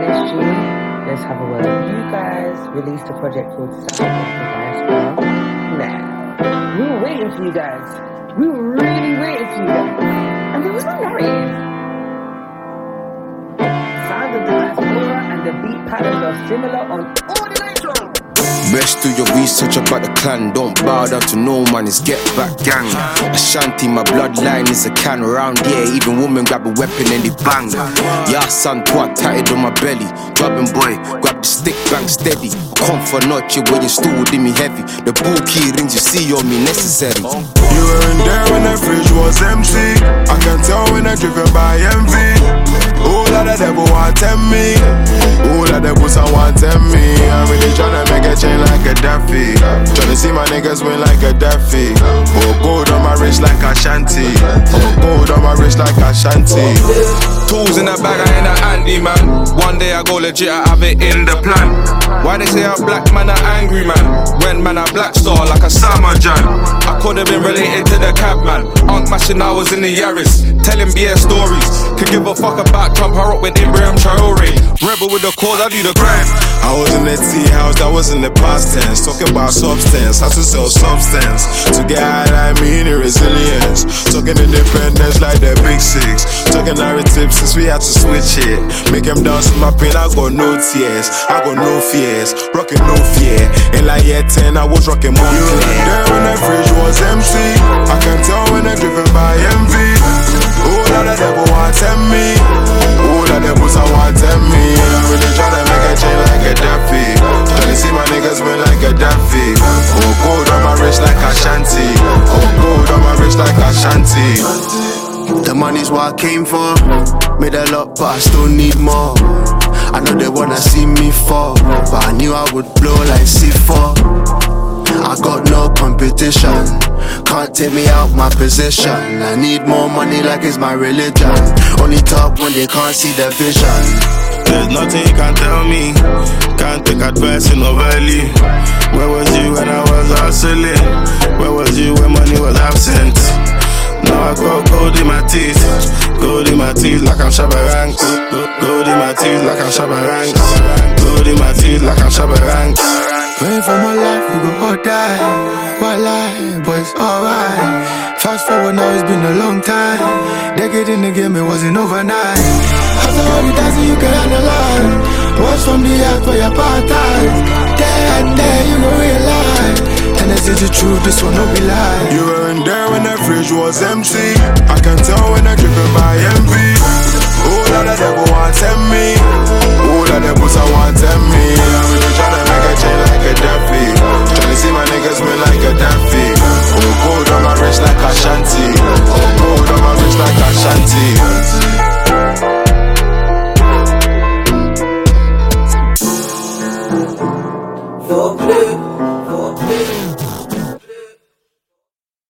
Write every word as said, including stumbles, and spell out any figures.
N S G, let's have a word. You guys released a project called Sound of the Diaspora. Nah, we were waiting for you guys. We were really waiting for you guys. And there was no narrative. Sound of the Diaspora and the beat patterns are similar on all the night long. Best do your research about the clan. Don't bow down to no man, it's get back gang. Ashanti, my bloodline is a can around here. Even women grab a weapon and they bang. Yeah, son, twat tatted on my belly. Drubbing boy, grab the stick, bang steady. Come for noche when you stood in me heavy. The bull key rings you see on me necessary. You weren't there when the fridge was empty. I can tell when I'm driven by envy. All of the devil want tempt me. All of the pussy want tempt me. I'm really tryna make a chain like a Daffy. Tryna see my niggas win like a Daffy. Oh, gold on my wrist like Ashanti. Oh, gold on my wrist like Ashanti. Tools in the bag, I ain't a handy man. One day I go legit, I have it in the plan. Why they say a black man a angry man? When man a black star like a summer jan. I could've been related to the cab man. Unk mashing, I was in the Yaris, telling B S stories. Could give a fuck about Trump, I rock with Ibrahim Traore. Rebel with the cause, I do the crime. I was in the tea house, that was in the past tense. Talking about substance, how to sell substance. To get high, I mean resilience. Talking independence like the big six. Talking narratives since we had to switch it. Make them dance with my pain, I got no tears. I got no fears, rocking no fear. In like year ten, I was rocking more. You were there when the fridge was empty. I can tell when they're driven by envy. All of the devil want tempt me. All of the pussy want tempt me. I'm really tryna make a chain like a Daffy. Tryna see my niggas win like a Daffy. Oh, gold on my wrist like Ashanti. Oh, gold on my wrist like Ashanti. The money's what I came for. Made a lot, but I still need more. I know they wanna see me fall, but I knew I would blow like C four. I got no competition, can't take me out my position. I need more money like it's my religion. Only talk when they can't see the vision. There's nothing you can tell me. Can't take advice in no valley. Where was you when I was hustling? Where was you when money was absent? Now I got gold in my teeth. Gold in my teeth like I'm Shabba Ranks. Gold in my teeth like I'm Shabba Ranks. Gold in my teeth like I'm Shabba Ranks. Praying for my life, we gon' all die. White lie, but it's alright. Fast forward now, it's been a long time. Decade in the game, it wasn't overnight. After all the dancing, you can analyze. Watch from the earth for your part-time. Day and day, you gon' realize. And this is the truth, this will not be lie. You weren't there when the fridge was empty. I can tell when they're driven by envy. All of the devil want tempt